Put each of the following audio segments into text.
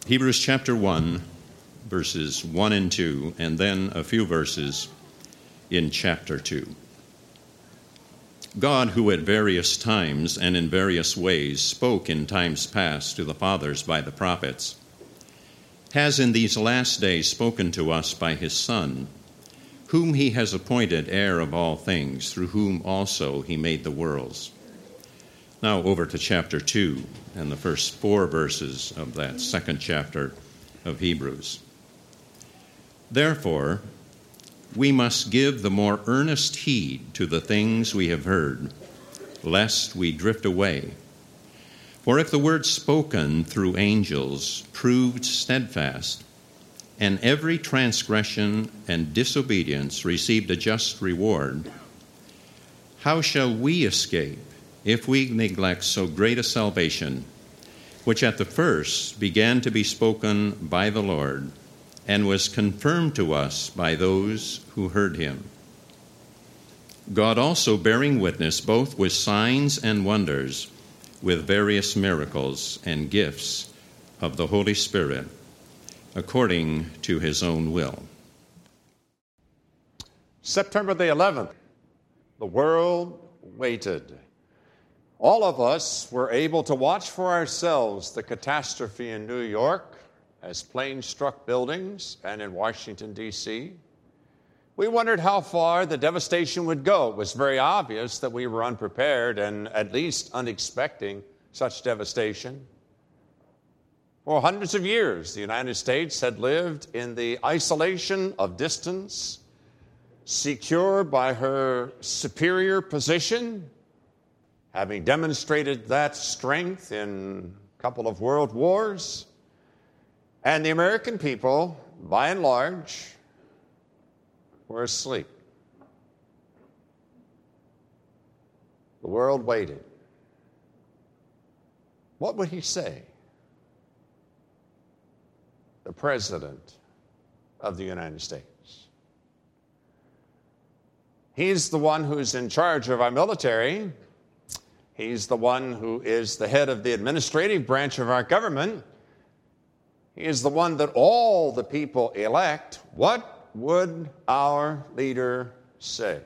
Hebrews chapter 1, verses 1 and 2, and then a few verses in chapter 2. God, who at various times and in various ways spoke in times past to the fathers by the prophets, has in these last days spoken to us by his Son, whom he has appointed heir of all things, through whom also he made the worlds. Now over to chapter 2 and the first 4 verses of that second chapter of Hebrews. Therefore, we must give the more earnest heed to the things we have heard, lest we drift away. For if the word spoken through angels proved steadfast, and every transgression and disobedience received a just reward, how shall we escape if we neglect so great a salvation, which at the first began to be spoken by the Lord, and was confirmed to us by those who heard him? God also bearing witness both with signs and wonders, with various miracles and gifts of the Holy Spirit, according to his own will. September the 11th, the world waited. All of us were able to watch for ourselves the catastrophe in New York as planes struck buildings and in Washington, D.C. We wondered how far the devastation would go. It was very obvious that we were unprepared and at least unexpecting such devastation. For hundreds of years, the United States had lived in the isolation of distance, secure by her superior position, having demonstrated that strength in a couple of world wars. And the American people, by and large, were asleep. The world waited. What would he say? The President of the United States. He's the one who's in charge of our military. He's the one who is the head of the administrative branch of our government. He is the one that all the people elect. What would our leader say?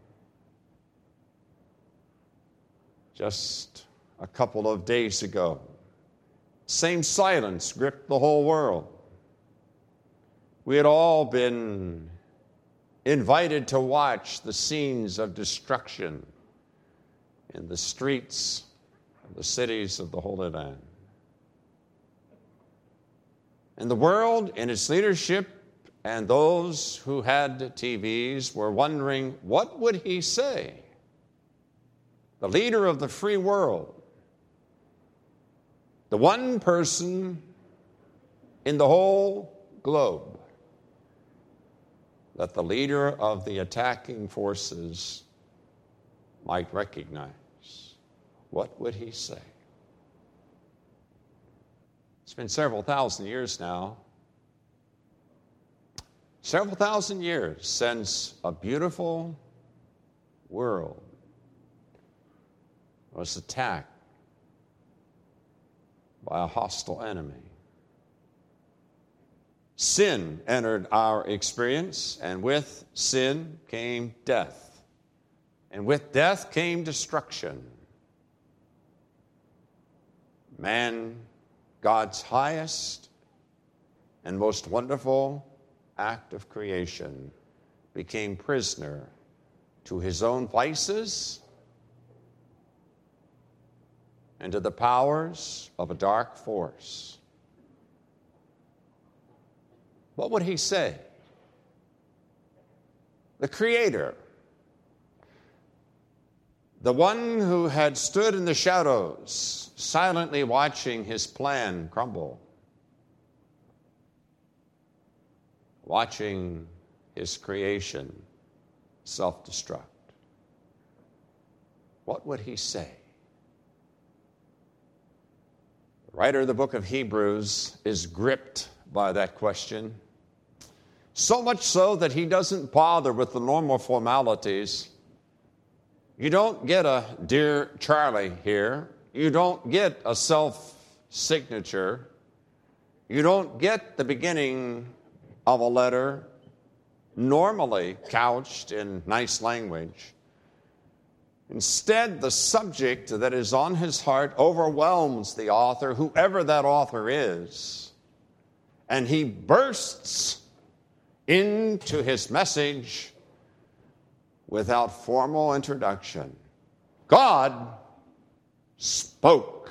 Just a couple of days ago, same silence gripped the whole world. We had all been invited to watch the scenes of destruction in the streets of the cities of the Holy Land. And the world, in its leadership, and those who had TVs were wondering, what would he say? The leader of the free world, the one person in the whole globe that the leader of the attacking forces might recognize. What would he say? It's been several thousand years now. Several thousand years since a beautiful world was attacked by a hostile enemy. Sin entered our experience, and with sin came death. And with death came destruction. Man, God's highest and most wonderful act of creation, became prisoner to his own vices and to the powers of a dark force. What would he say? The Creator, the one who had stood in the shadows, silently watching his plan crumble, watching his creation self-destruct. What would he say? The writer of the book of Hebrews is gripped by that question, so much so that he doesn't bother with the normal formalities. You don't get a Dear Charlie here. You don't get a self-signature. You don't get the beginning of a letter normally couched in nice language. Instead, the subject that is on his heart overwhelms the author, whoever that author is, and he bursts into his message without formal introduction. God spoke.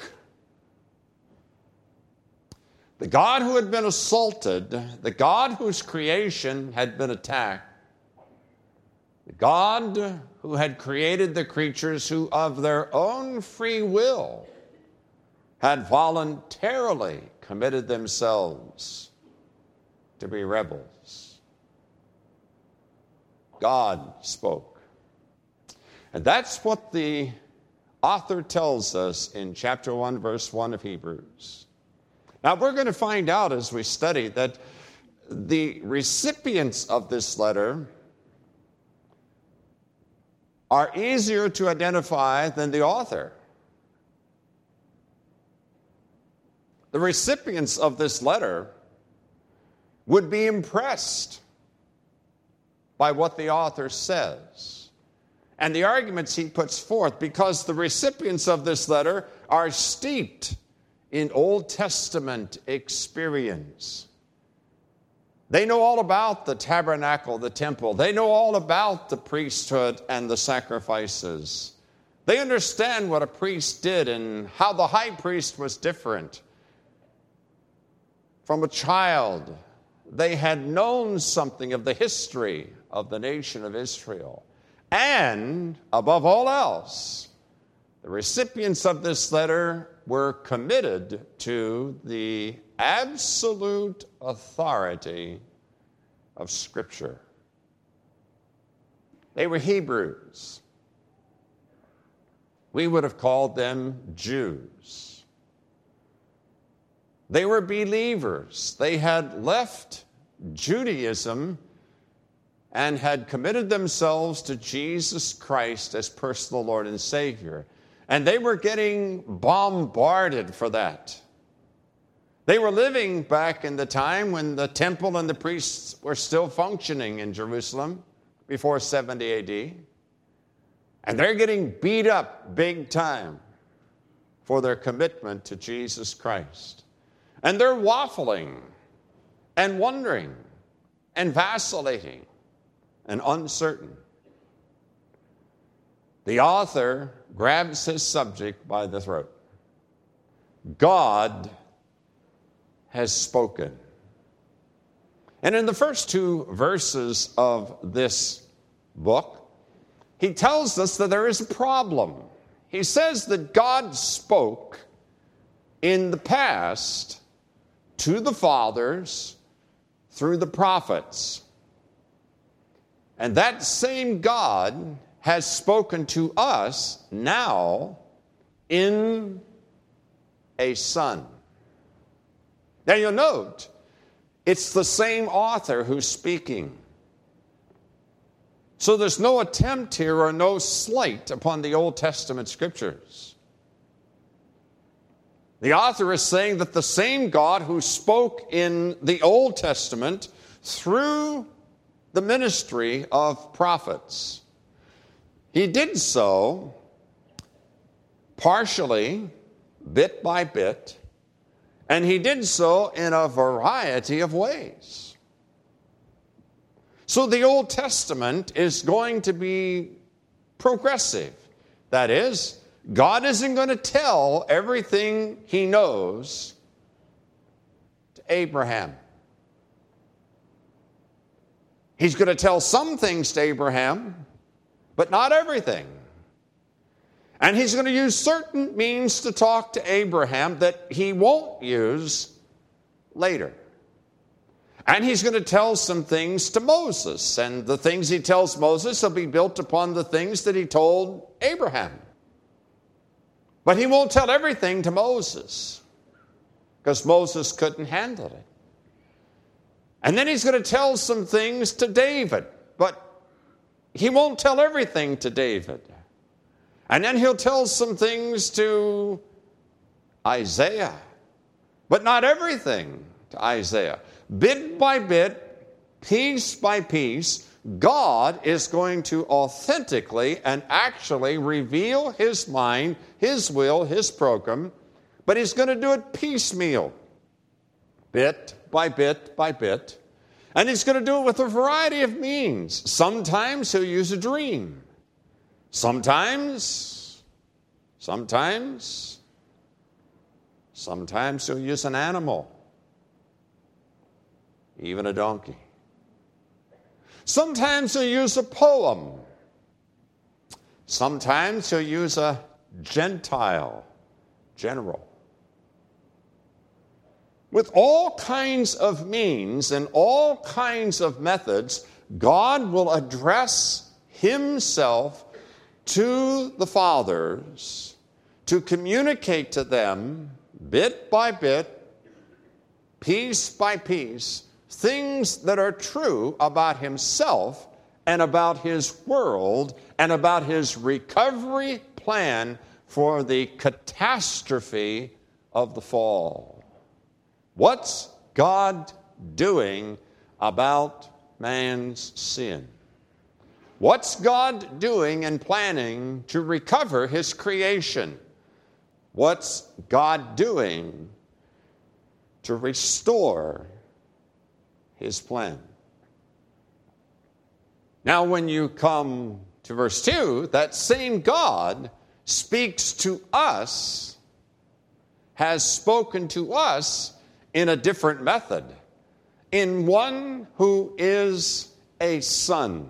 The God who had been assaulted, the God whose creation had been attacked, the God who had created the creatures who of their own free will had voluntarily committed themselves to be rebels. God spoke. And that's what the author tells us in chapter 1, verse 1 of Hebrews. Now, we're going to find out as we study that the recipients of this letter are easier to identify than the author. The recipients of this letter would be impressed by what the author says and the arguments he puts forth, because the recipients of this letter are steeped in Old Testament experience. They know all about the tabernacle, the temple. They know all about the priesthood and the sacrifices. They understand what a priest did and how the high priest was different. From a child, they had known something of the history of the nation of Israel. And, above all else, the recipients of this letter were committed to the absolute authority of Scripture. They were Hebrews. We would have called them Jews. They were believers. They had left Judaism and had committed themselves to Jesus Christ as personal Lord and Savior. And they were getting bombarded for that. They were living back in the time when the temple and the priests were still functioning in Jerusalem before 70 AD. And they're getting beat up big time for their commitment to Jesus Christ. And they're waffling and wondering and vacillating and uncertain. The author grabs his subject by the throat. God has spoken. And in the first two verses of this book, he tells us that there is a problem. He says that God spoke in the past to the fathers through the prophets. And that same God has spoken to us now in a Son. Now you'll note, it's the same author who's speaking. So there's no attempt here or no slight upon the Old Testament Scriptures. The author is saying that the same God who spoke in the Old Testament through the ministry of prophets, he did so partially, bit by bit, and he did so in a variety of ways. So the Old Testament is going to be progressive. That is, God isn't going to tell everything he knows to Abraham. He's going to tell some things to Abraham, but not everything. And he's going to use certain means to talk to Abraham that he won't use later. And he's going to tell some things to Moses, and the things he tells Moses will be built upon the things that he told Abraham. But he won't tell everything to Moses, because Moses couldn't handle it. And then he's going to tell some things to David, but he won't tell everything to David. And then he'll tell some things to Isaiah, but not everything to Isaiah. Bit by bit, piece by piece, God is going to authentically and actually reveal His mind, His will, His program, but He's going to do it piecemeal, bit by bit by bit. And He's going to do it with a variety of means. Sometimes He'll use a dream. Sometimes He'll use an animal, even a donkey. Sometimes He'll use a poem. Sometimes He'll use a Gentile general. With all kinds of means and all kinds of methods, God will address Himself to the fathers to communicate to them, bit by bit, piece by piece, things that are true about Himself and about His world and about His recovery plan for the catastrophe of the fall. What's God doing about man's sin? What's God doing and planning to recover His creation? What's God doing to restore His plan? Now, when you come to verse 2, that same God speaks to us, has spoken to us in a different method, in one who is a son.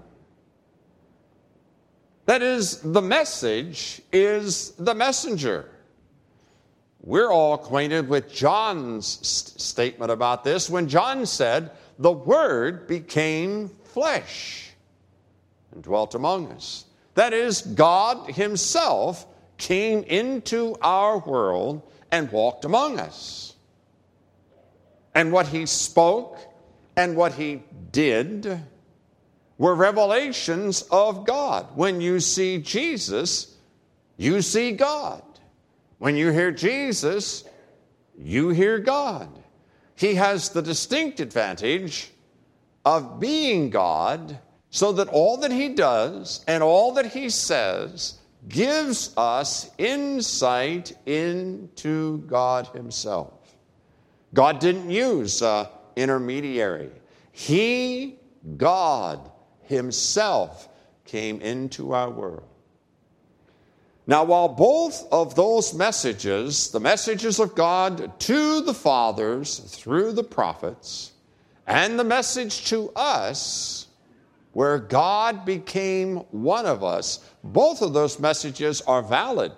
That is, the message is the messenger. We're all acquainted with John's statement about this when John said, "The Word became flesh and dwelt among us." That is, God Himself came into our world and walked among us. And what He spoke and what He did were revelations of God. When you see Jesus, you see God. When you hear Jesus, you hear God. He has the distinct advantage of being God, so that all that He does and all that He says gives us insight into God Himself. God didn't use an intermediary. He, God Himself, came into our world. Now, while both of those messages, the messages of God to the fathers through the prophets, and the message to us where God became one of us, both of those messages are valid.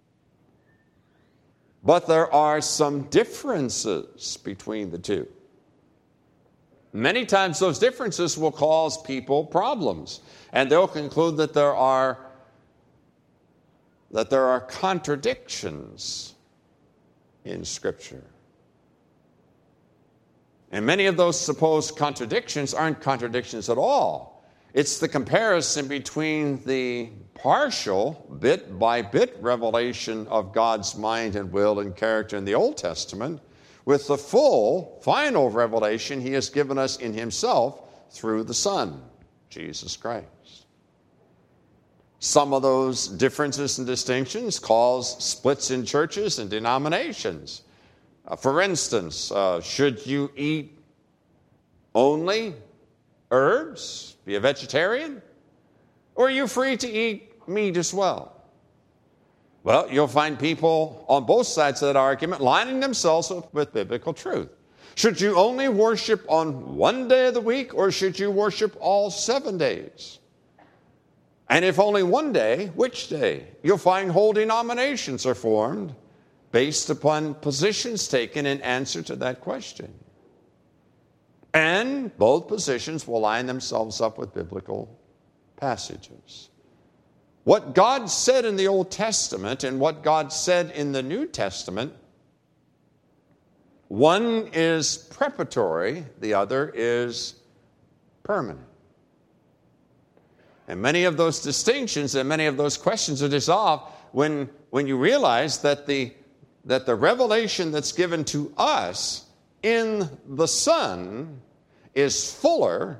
But there are some differences between the two. Many times those differences will cause people problems, and they'll conclude that there are contradictions in Scripture. And many of those supposed contradictions aren't contradictions at all. It's the comparison between the partial, bit-by-bit revelation of God's mind and will and character in the Old Testament with the full, final revelation He has given us in Himself through the Son, Jesus Christ. Some of those differences and distinctions cause splits in churches and denominations. For instance, should you eat only herbs, be a vegetarian? Or are you free to eat meat as well? Well, you'll find people on both sides of that argument lining themselves up with biblical truth. Should you only worship on one day of the week, or should you worship all 7 days? And if only one day, which day? You'll find whole denominations are formed based upon positions taken in answer to that question. And both positions will line themselves up with biblical passages. What God said in the Old Testament and what God said in the New Testament, one is preparatory, the other is permanent. And many of those distinctions and many of those questions are dissolved when you realize that the revelation that's given to us in the Son is fuller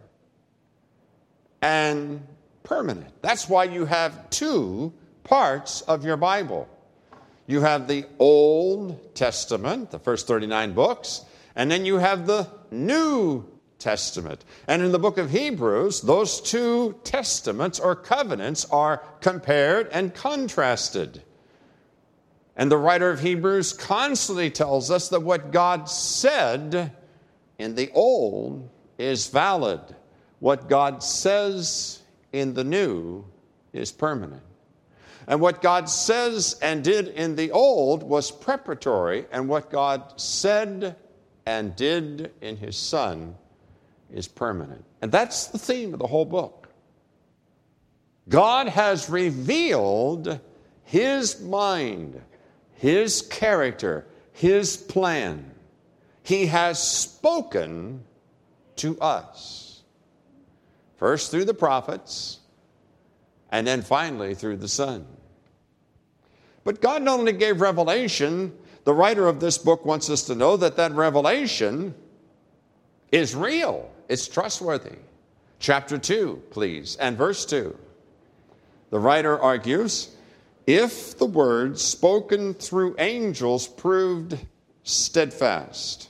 and permanent. That's why you have two parts of your Bible. You have the Old Testament, the first 39 books, and then you have the New Testament. And in the book of Hebrews, those two testaments or covenants are compared and contrasted. And the writer of Hebrews constantly tells us that what God said in the Old is valid. What God says in the New is permanent. And what God says and did in the Old was preparatory, and what God said and did in His Son is permanent. And that's the theme of the whole book. God has revealed His mind, His character, His plan. He has spoken to us. First through the prophets, and then finally through the Son. But God not only gave revelation, the writer of this book wants us to know that that revelation is real. It's trustworthy. Chapter 2, please, and verse 2. The writer argues, if the words spoken through angels proved steadfast.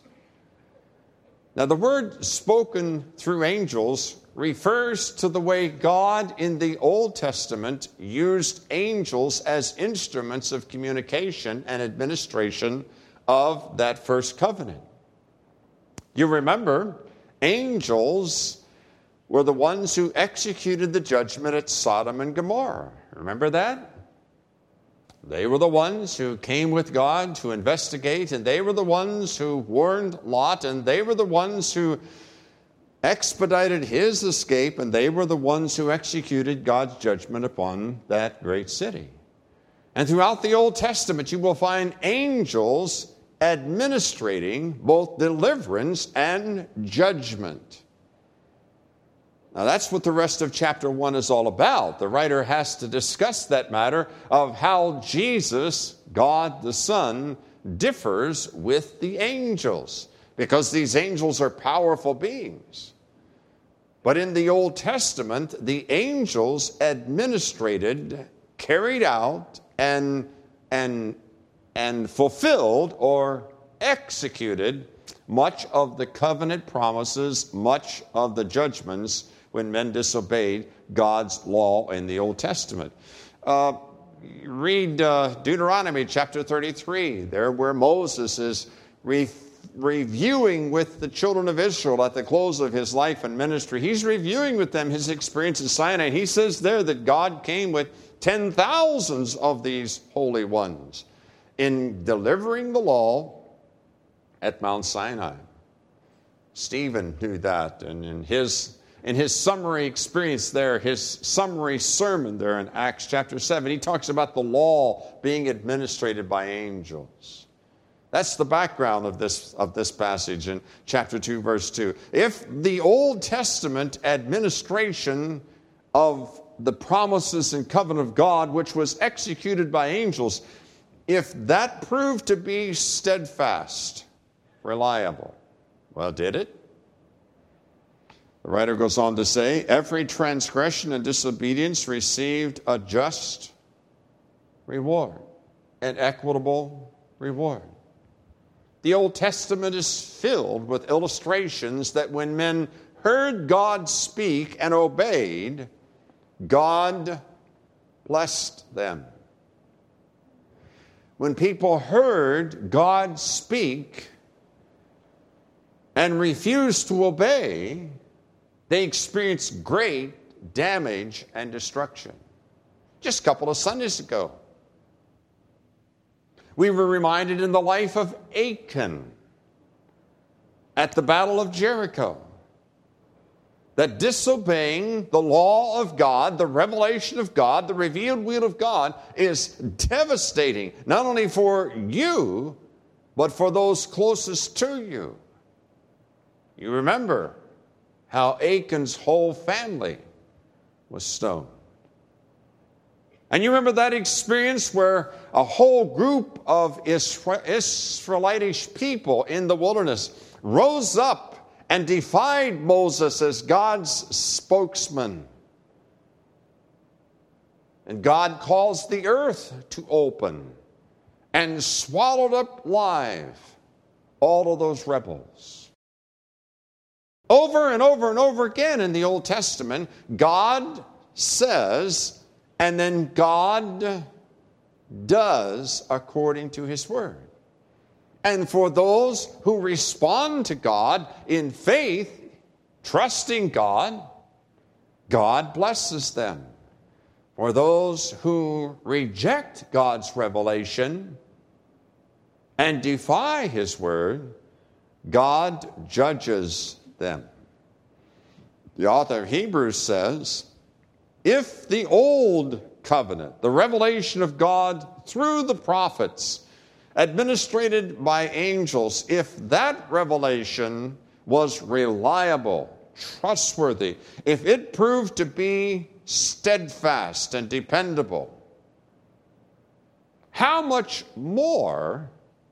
Now, the word spoken through angels refers to the way God in the Old Testament used angels as instruments of communication and administration of that first covenant. You remember, angels were the ones who executed the judgment at Sodom and Gomorrah. Remember that? They were the ones who came with God to investigate, and they were the ones who warned Lot, and they were the ones who expedited his escape, and they were the ones who executed God's judgment upon that great city. And throughout the Old Testament, you will find angels administrating both deliverance and judgment. Now, that's what the rest of chapter 1 is all about. The writer has to discuss that matter of how Jesus, God the Son, differs with the angels, because these angels are powerful beings. But in the Old Testament, the angels administrated, carried out, and fulfilled or executed much of the covenant promises, much of the judgments when men disobeyed God's law in the Old Testament. Read Deuteronomy chapter 33, there where Moses is reviewing with the children of Israel at the close of his life and ministry. He's reviewing with them his experience at Sinai. He says there that God came with 10,000s of these holy ones in delivering the law at Mount Sinai. Stephen knew that, and in his summary experience there, his summary sermon there in Acts chapter 7, he talks about the law being administrated by angels. That's the background of this passage in chapter 2, verse 2. If the Old Testament administration of the promises and covenant of God, which was executed by angels, if that proved to be steadfast, reliable, well, did it? The writer goes on to say, every transgression and disobedience received a just reward, an equitable reward. The Old Testament is filled with illustrations that when men heard God speak and obeyed, God blessed them. When people heard God speak and refused to obey, they experienced great damage and destruction. Just a couple of Sundays ago, we were reminded in the life of Achan at the Battle of Jericho that disobeying the law of God, the revelation of God, the revealed will of God is devastating, not only for you, but for those closest to you. You remember how Achan's whole family was stoned. And you remember that experience where a whole group of Israelitish people in the wilderness rose up and defied Moses as God's spokesman. And God caused the earth to open and swallowed up alive all of those rebels. Over and over and over again in the Old Testament, God says, and then God does according to his word. And for those who respond to God in faith, trusting God, God blesses them. For those who reject God's revelation and defy his word, God judges them. The author of Hebrews says, if the old covenant, the revelation of God through the prophets, administered by angels, if that revelation was reliable, trustworthy, if it proved to be steadfast and dependable, how much more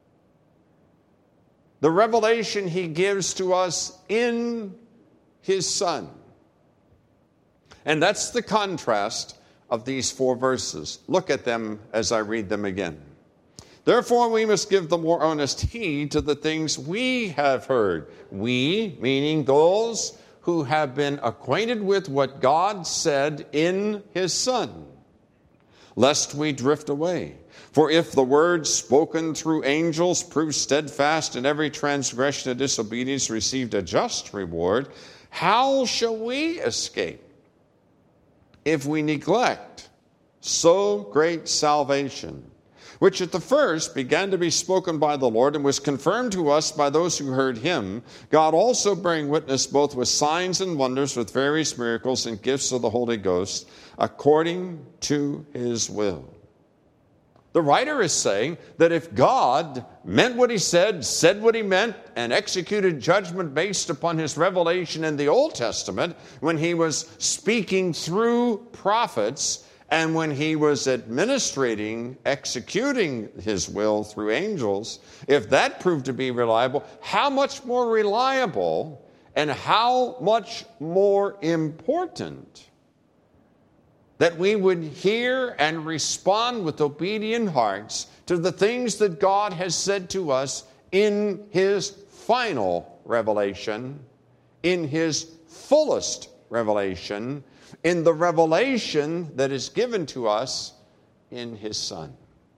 the revelation he gives to us in his Son. And that's the contrast of these 4 verses. Look at them as I read them again. Therefore, we must give the more earnest heed to the things we have heard. We, meaning those who have been acquainted with what God said in his Son, lest we drift away. For if the word spoken through angels proved steadfast, and every transgression and disobedience received a just reward, how shall we escape if we neglect so great salvation, which at the first began to be spoken by the Lord and was confirmed to us by those who heard him, God also bearing witness both with signs and wonders, with various miracles and gifts of the Holy Ghost, according to his will. The writer is saying that if God meant what he said what he meant, and executed judgment based upon his revelation in the Old Testament, when he was speaking through prophets, and when he was executing his will through angels, if that proved to be reliable, how much more reliable and how much more important that we would hear and respond with obedient hearts to the things that God has said to us in his final revelation, in his fullest revelation, in the revelation that is given to us in his Son.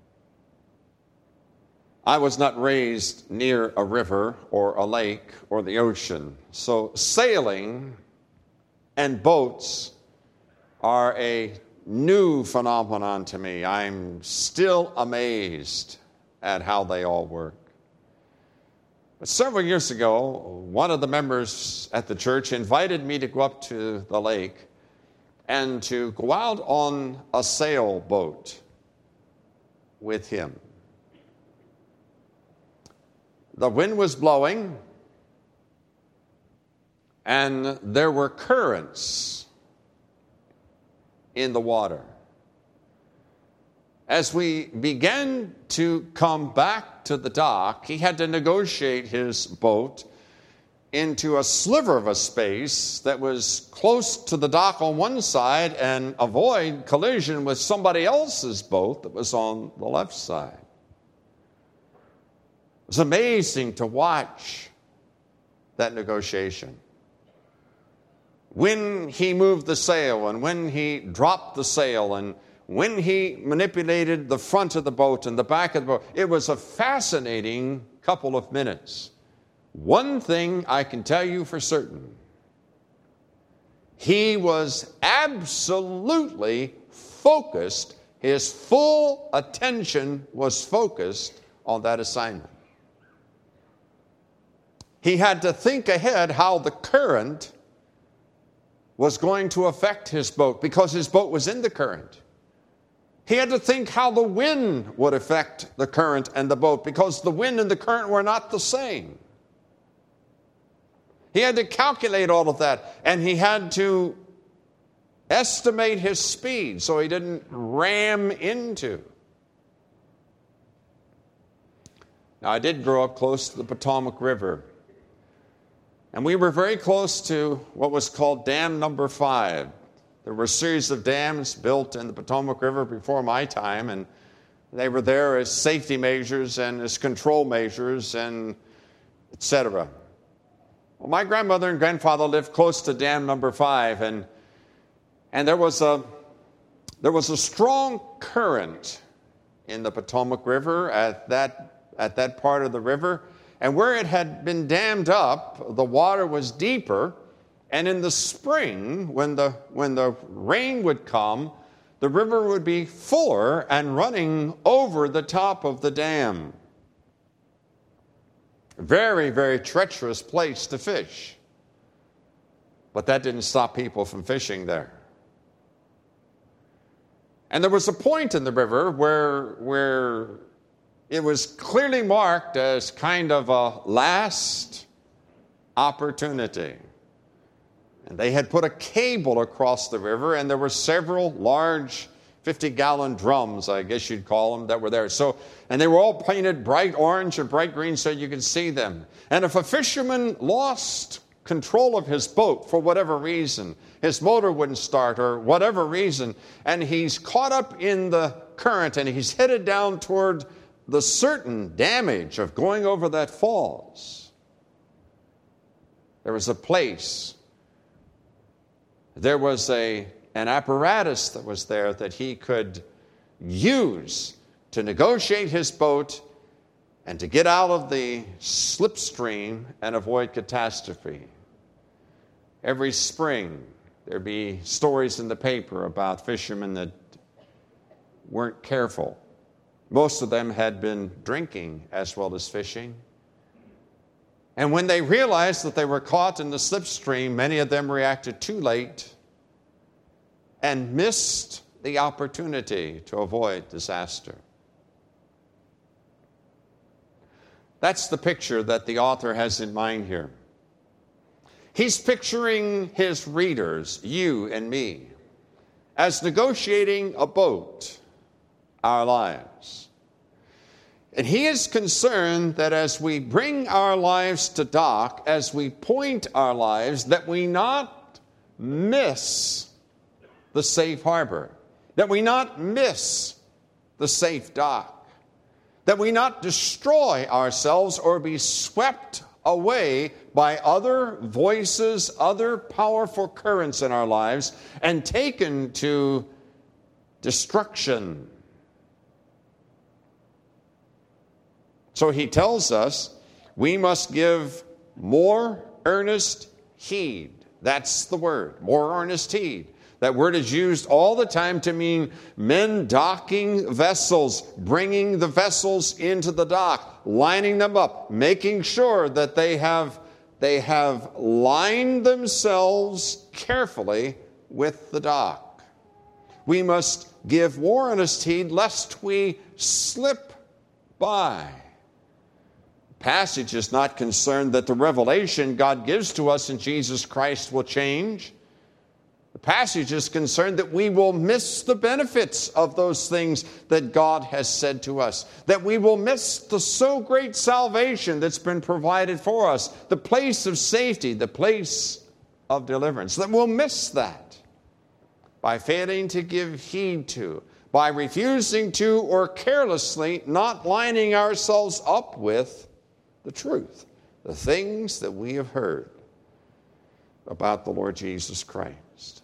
I was not raised near a river or a lake or the ocean, so sailing and boats are a new phenomenon to me. I'm still amazed at how they all work. But several years ago, one of the members at the church invited me to go up to the lake and to go out on a sailboat with him. The wind was blowing, and there were currents in the water. As we began to come back to the dock, he had to negotiate his boat into a sliver of a space that was close to the dock on one side and avoid collision with somebody else's boat that was on the left side. It was amazing to watch that negotiation. When he moved the sail and when he dropped the sail and when he manipulated the front of the boat and the back of the boat, it was a fascinating couple of minutes. One thing I can tell you for certain, he was absolutely focused. His full attention was focused on that assignment. He had to think ahead how the current was going to affect his boat because his boat was in the current. He had to think how the wind would affect the current and the boat because the wind and the current were not the same. He had to calculate all of that, and he had to estimate his speed so he didn't ram into. Now, I did grow up close to the Potomac River, And we were very close to what was called Dam Number 5. There were a series of dams built in the Potomac River before my time, and they were there as safety measures and as control measures and etc. Well, my grandmother and grandfather lived close to Dam Number 5, and there was a strong current in the Potomac River at that part of the river. And where it had been dammed up, the water was deeper. And in the spring, when the rain would come, the river would be fuller and running over the top of the dam. Very, very treacherous place to fish. But that didn't stop people from fishing there. And there was a point in the river where it was clearly marked as kind of a last opportunity. And they had put a cable across the river, and there were several large 50-gallon drums, I guess you'd call them, that were there. And they were all painted bright orange and bright green so you could see them. And if a fisherman lost control of his boat for whatever reason, his motor wouldn't start or whatever reason, and he's caught up in the current and he's headed down toward the certain damage of going over that falls, there was a place, there was an apparatus that was there that he could use to negotiate his boat and to get out of the slipstream and avoid catastrophe. Every spring, there'd be stories in the paper about fishermen that weren't careful. Most of them had been drinking as well as fishing. And when they realized that they were caught in the slipstream, many of them reacted too late and missed the opportunity to avoid disaster. That's the picture that the author has in mind here. He's picturing his readers, you and me, as negotiating a boat, our lives. And he is concerned that as we bring our lives to dock, as we point our lives, that we not miss the safe harbor, that we not miss the safe dock, that we not destroy ourselves or be swept away by other voices, other powerful currents in our lives, and taken to destruction. So he tells us we must give more earnest heed. That's the word, more earnest heed. That word is used all the time to mean men docking vessels, bringing the vessels into the dock, lining them up, making sure that they have lined themselves carefully with the dock. We must give more earnest heed lest we slip by. The passage is not concerned that the revelation God gives to us in Jesus Christ will change. The passage is concerned that we will miss the benefits of those things that God has said to us, that we will miss the so great salvation that's been provided for us, the place of safety, the place of deliverance, that we'll miss that by failing to give heed to, by refusing to or carelessly not lining ourselves up with the truth, the things that we have heard about the Lord Jesus Christ.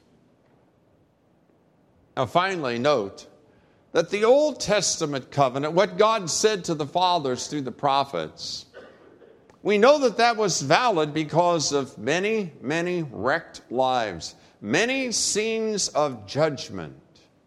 Now, finally, note that the Old Testament covenant, what God said to the fathers through the prophets, we know that that was valid because of many, many wrecked lives, many scenes of judgment.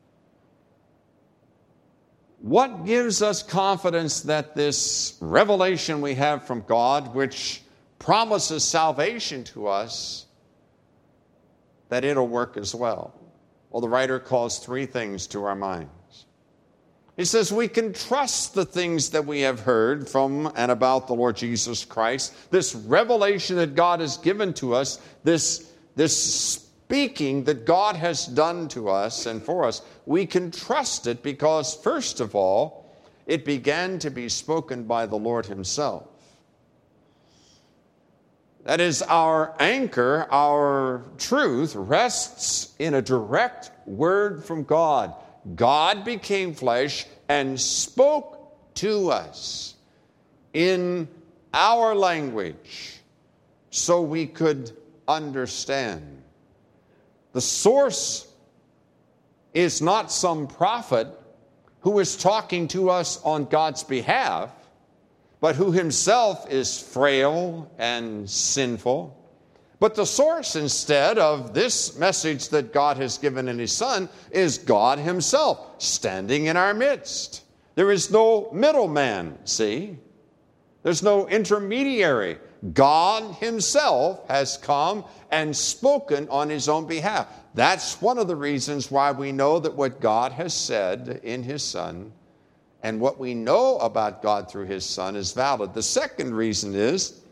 What gives us confidence that this revelation we have from God, which promises salvation to us, that it'll work as well? Well, the writer calls three things to our minds. He says we can trust the things that we have heard from and about the Lord Jesus Christ, this revelation that God has given to us, this speaking that God has done to us and for us. We can trust it because, first of all, it began to be spoken by the Lord himself. That is, our anchor, our truth, rests in a direct word from God. God became flesh and spoke to us in our language so we could understand. The source is not some prophet who is talking to us on God's behalf, but who himself is frail and sinful. But the source, instead of this message that God has given in his Son, is God himself standing in our midst. There is no middleman, see? There's no intermediary. God himself has come and spoken on his own behalf. That's one of the reasons why we know that what God has said in his Son and what we know about God through his Son is valid. The second reason is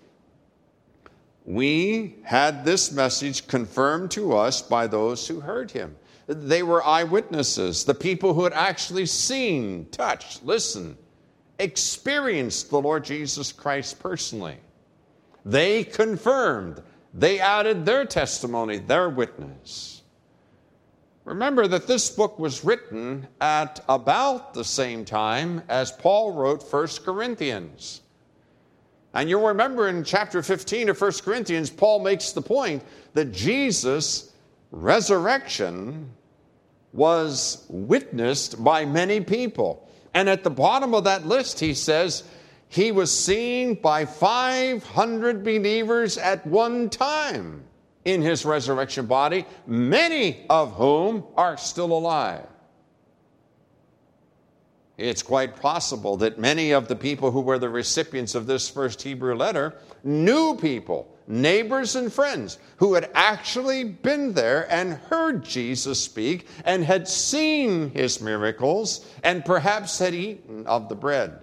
we had this message confirmed to us by those who heard him. They were eyewitnesses, the people who had actually seen, touched, listened, experienced the Lord Jesus Christ personally. They confirmed, they added their testimony, their witness. Remember that this book was written at about the same time as Paul wrote 1 Corinthians. And you'll remember in chapter 15 of 1 Corinthians, Paul makes the point that Jesus' resurrection was witnessed by many people. And at the bottom of that list, he says, he was seen by 500 believers at one time in his resurrection body, many of whom are still alive. It's quite possible that many of the people who were the recipients of this first Hebrew letter knew people, neighbors and friends, who had actually been there and heard Jesus speak and had seen his miracles and perhaps had eaten of the bread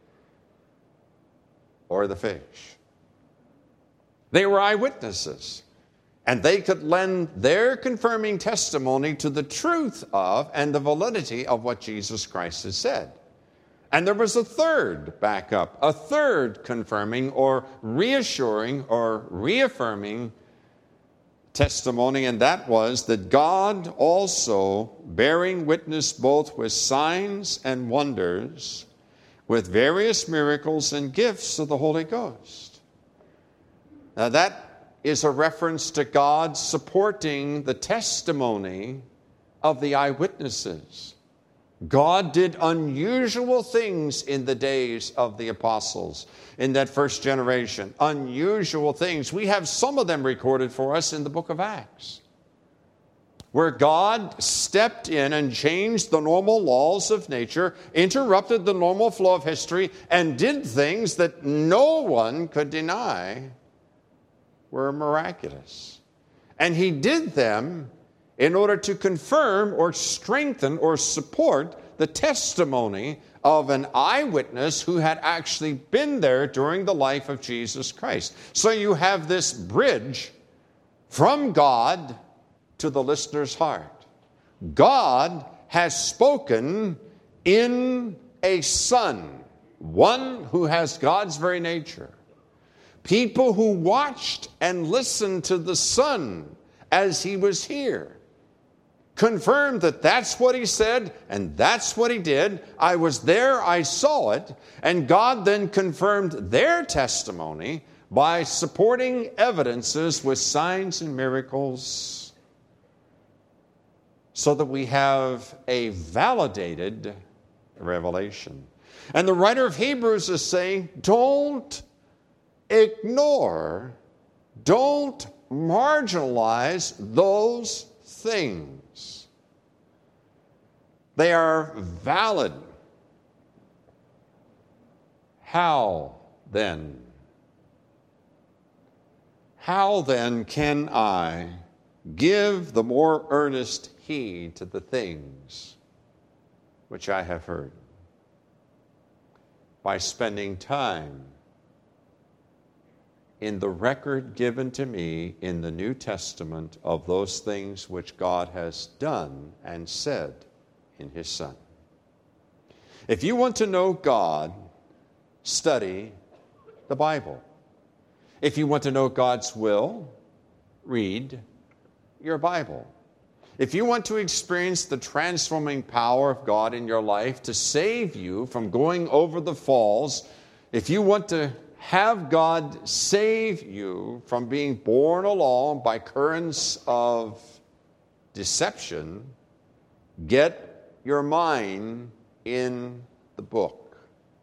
or the fish. They were eyewitnesses, and they could lend their confirming testimony to the truth of and the validity of what Jesus Christ has said. And there was a third backup, a third confirming or reassuring or reaffirming testimony, and that was that God also bearing witness both with signs and wonders, with various miracles and gifts of the Holy Ghost. Now that is a reference to God supporting the testimony of the eyewitnesses. God did unusual things in the days of the apostles, in that first generation. Unusual things. We have some of them recorded for us in the book of Acts, where God stepped in and changed the normal laws of nature, interrupted the normal flow of history, and did things that no one could deny were miraculous. And he did them in order to confirm or strengthen or support the testimony of an eyewitness who had actually been there during the life of Jesus Christ. So you have this bridge from God to the listener's heart. God has spoken in a Son, one who has God's very nature. People who watched and listened to the Son as he was here confirmed that that's what he said and that's what he did. I was there, I saw it, and God then confirmed their testimony by supporting evidences with signs and miracles so that we have a validated revelation. And the writer of Hebrews is saying, don't ignore, don't marginalize those things. They are valid. How then? How then can I give the more earnest heed to the things which I have heard? By spending time in the record given to me in the New Testament of those things which God has done and said in his Son. If you want to know God, study the Bible. If you want to know God's will, read your Bible. If you want to experience the transforming power of God in your life to save you from going over the falls, if you want to have God save you from being borne along by currents of deception, get your mind in the book.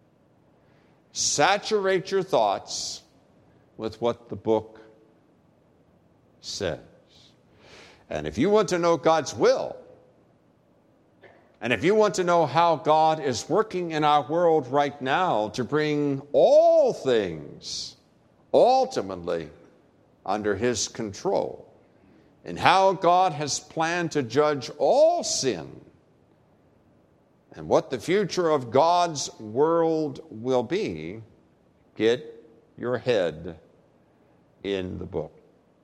Saturate your thoughts with what the book says. And if you want to know God's will, and if you want to know how God is working in our world right now to bring all things ultimately under His control, and how God has planned to judge all sin, and what the future of God's world will be, get your head in the book.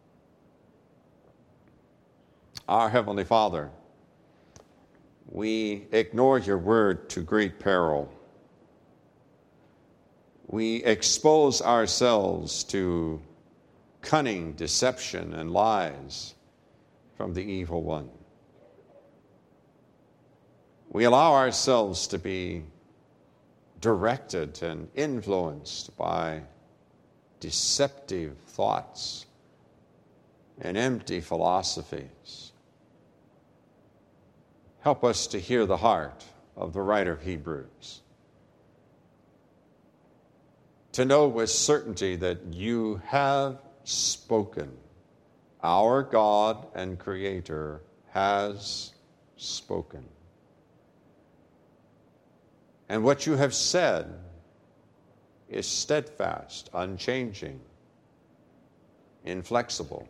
Our Heavenly Father, we ignore your word to great peril. We expose ourselves to cunning deception and lies from the evil one. We allow ourselves to be directed and influenced by deceptive thoughts and empty philosophies. Help us to hear the heart of the writer of Hebrews, to know with certainty that you have spoken. Our God and Creator has spoken. And what you have said is steadfast, unchanging, inflexible.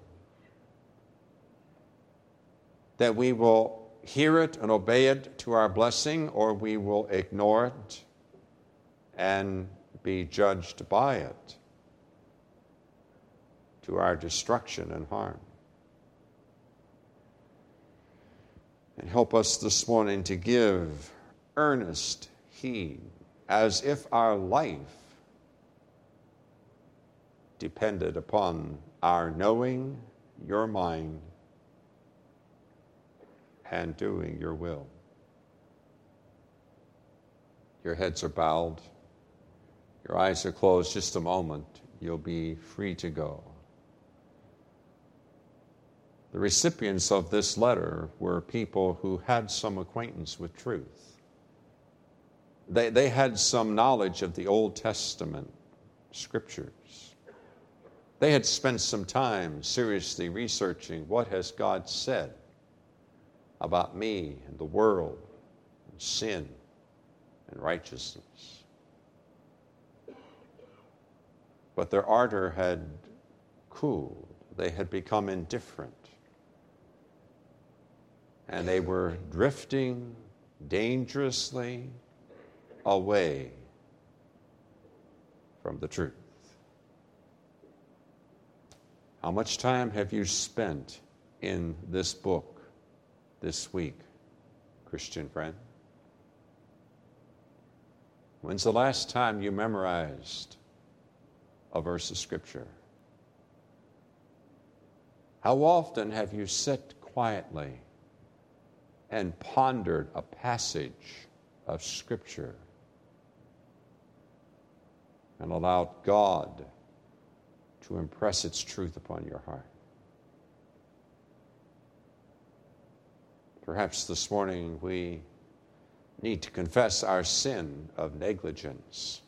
That we will hear it and obey it to our blessing, or we will ignore it and be judged by it to our destruction and harm. And help us this morning to give earnest heed, as if our life depended upon our knowing your mind and doing your will. Your heads are bowed. Your eyes are closed. Just a moment. You'll be free to go. The recipients of this letter were people who had some acquaintance with truth. They had some knowledge of the Old Testament scriptures. They had spent some time seriously researching what has God said about me and the world and sin and righteousness. But their ardor had cooled. They had become indifferent. And they were drifting dangerously away from the truth. How much time have you spent in this book this week, Christian friend? When's the last time you memorized a verse of Scripture? How often have you sat quietly and pondered a passage of Scripture and allowed God to impress its truth upon your heart? Perhaps this morning we need to confess our sin of negligence,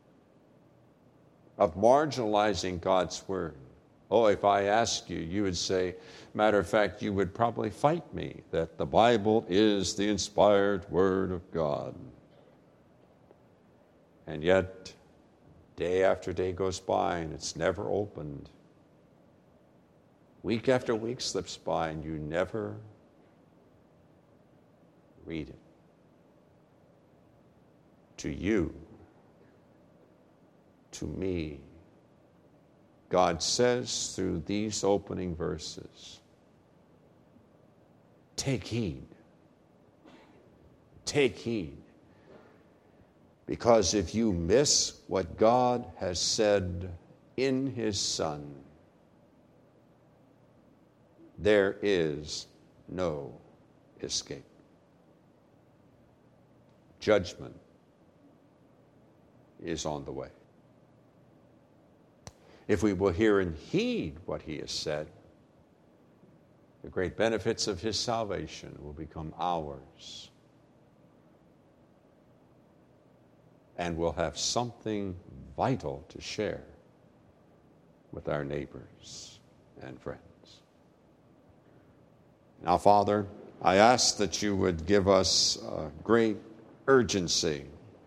of marginalizing God's word. Oh, if I asked you, you would say, matter of fact, you would probably fight me that the Bible is the inspired word of God. And yet, day after day goes by and it's never opened. Week after week slips by and you never read it. To you, to me, God says through these opening verses, take heed. Take heed. Because if you miss what God has said in his Son, there is no escape. Judgment is on the way. If we will hear and heed what he has said, the great benefits of his salvation will become ours. And we'll have something vital to share with our neighbors and friends. Now, Father, I ask that you would give us great urgency.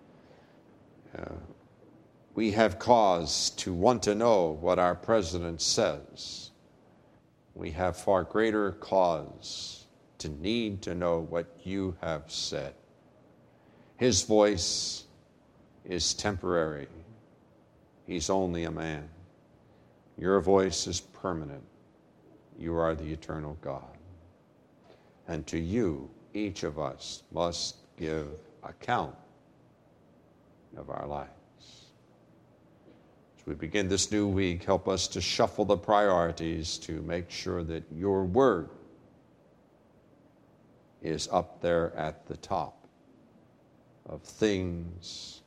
We have cause to want to know what our president says. We have far greater cause to need to know what you have said. His voice is temporary. He's only a man. Your voice is permanent. You are the eternal God. And to you, each of us must give account of our lives. As we begin this new week, help us to shuffle the priorities to make sure that your word is up there at the top of things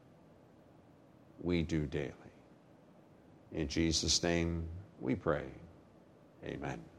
we do daily. In Jesus' name we pray. Amen.